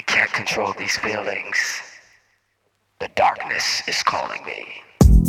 can't control these feelings. The darkness is calling me.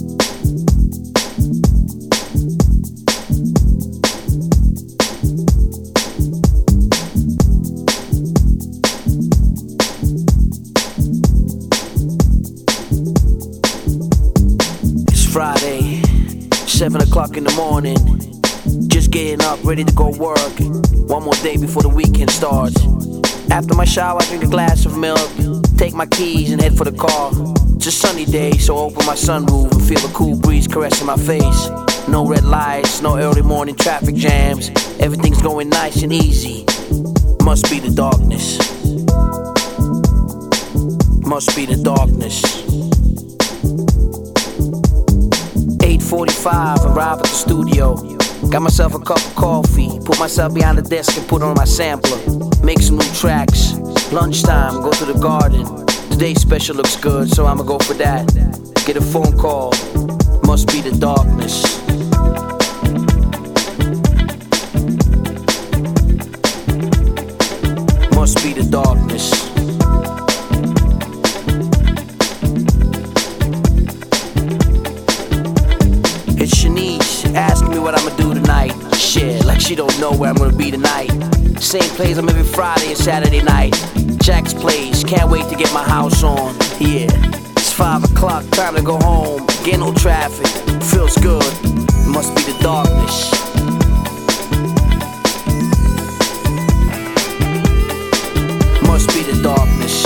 It's Friday, 7 o'clock in the morning. Just getting up, ready to go work. One more day before the weekend starts. After my shower, I drink a glass of milk, take my keys and head for the car. It's a sunny day, so I open my sunroof and feel the cool breeze caressing my face. No red lights, no early morning traffic jams. Everything's going nice and easy. Must be the darkness. Must be the darkness. 8:45, arrive at the studio. Got myself a cup of coffee, put myself behind the desk and put on my sampler. Make some new tracks. Lunchtime, go to the garden. Today's special looks good, so I'ma go for that. Get a phone call, must be the darkness. Must be the darkness. It's Shanice, asking me what I'ma do tonight. Shit, like she don't know where I'm gonna be tonight. Same place I'm every Friday and Saturday night. Jack's place, can't wait to get my house on. Yeah, it's 5 o'clock, time to go home. Get no traffic, feels good. Must be the darkness. Must be the darkness.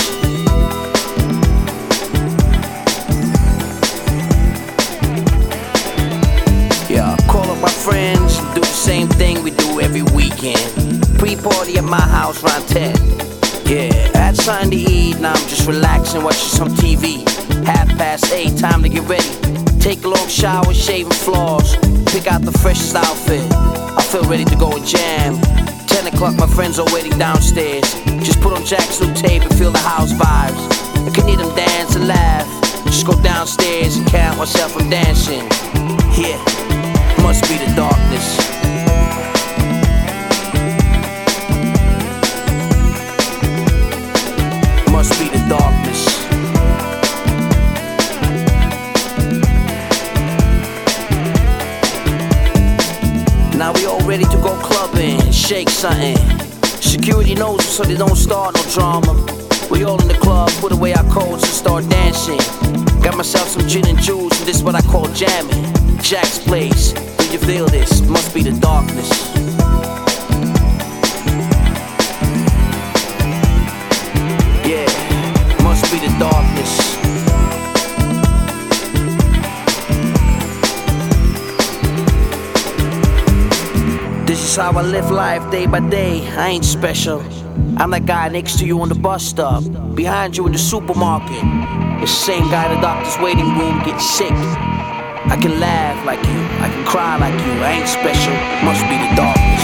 Yeah, call up my friends, do the same thing we do every weekend. Pre-party at my house around 10. Yeah, I had something to eat, now I'm just relaxing, watching some TV. 8:30, time to get ready. Take a long shower, shaving floors. Pick out the freshest outfit. I feel ready to go and jam. 10 o'clock, my friends are waiting downstairs. Just put on Jack's new tape and feel the house vibes. I can hear them dance and laugh. Just go downstairs and count myself I'm dancing. Yeah, must be the darkness. Must be the darkness. Now we all ready to go clubbing, shake something. Security knows us so they don't start no drama. We all in the club, put away our coats and start dancing. Got myself some gin and juice, and this is what I call jamming. Jack's place, do you feel this? Must be the darkness. Yeah, must be the darkness. This is how I live life day by day. I ain't special. I'm that guy next to you on the bus stop, behind you in the supermarket. The same guy in the doctor's waiting room getting sick. I can laugh like you, I can cry like you. I ain't special. Must be the darkness.